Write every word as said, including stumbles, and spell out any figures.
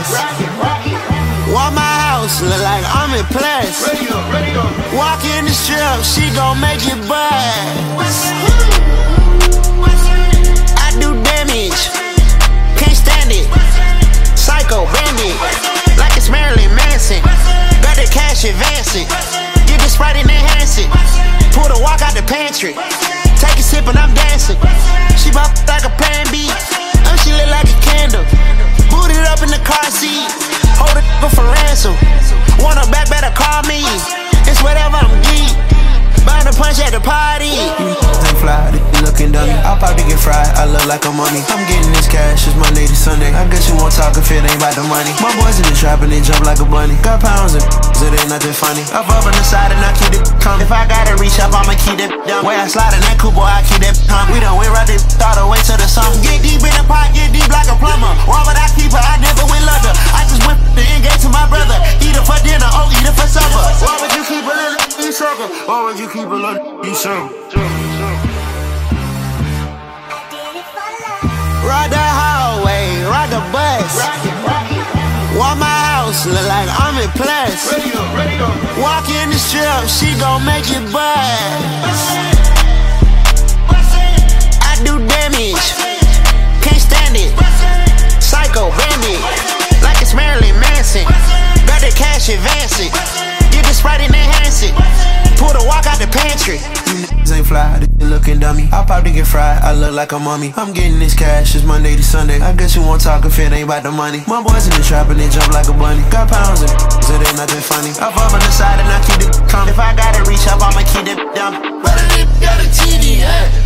bus. Walk my house, look like I'm in place. Walk in the strip, she gon' make it buzz. I do damage, can't stand it. Psycho bandit, like it's Marilyn Manson. Got the cash advancing, get the Sprite and enhance it. Pull the walk out the pantry, take a sip and I'm dancing. She bop like a plan B, and she lit like a candle. Booted up in the car seat, hold it for ransom. Want her back, better call me. It's whatever, I'm geek. Bound to punch at the party. Ain't fly, they looking dummy. I'll probably get fried, I look like a mummy. I'm getting this cash, it's Monday to Sunday. I guess you won't talk if it ain't about the money. My boys in the trap and they jump like a bunny. Got pounds and it ain't nothing funny. Up up on the side and I keep it coming. If I gotta reach up, I'ma keep that down. Way I slide in that coupe, boy, I keep that coming. We done went right there, thought away to the sun. Get deep in the pot, get deep like a plumber. Why would I keep her? I never went London. I just went the engage to my brother. Eat her for dinner, oh, eat her for supper. Why would you keep a little you sucker? Why would you keep a little you sucker? Ride the hallway, ride the bus. Walk my house, look like I'm in place. Walk in the strip, she gon' make it buzz. I do damage, can't stand it. Psycho bandit, like it's Marilyn Manson. Got the cash advancing, get the Sprite and enhance it. Pull the walk out the pantry. You niggas ain't fly, they looking dummy. I'll probably get fried, I look like a mummy. I'm getting this cash, it's Monday to Sunday. I guess you won't talk if it ain't about the money. My boys in the trap and they jump like a bunny. Got pounds and it ain't nothing funny. Up up on the side and I keep it coming. If I gotta reach up, I'ma keep it down. But a nigga got a T D, huh?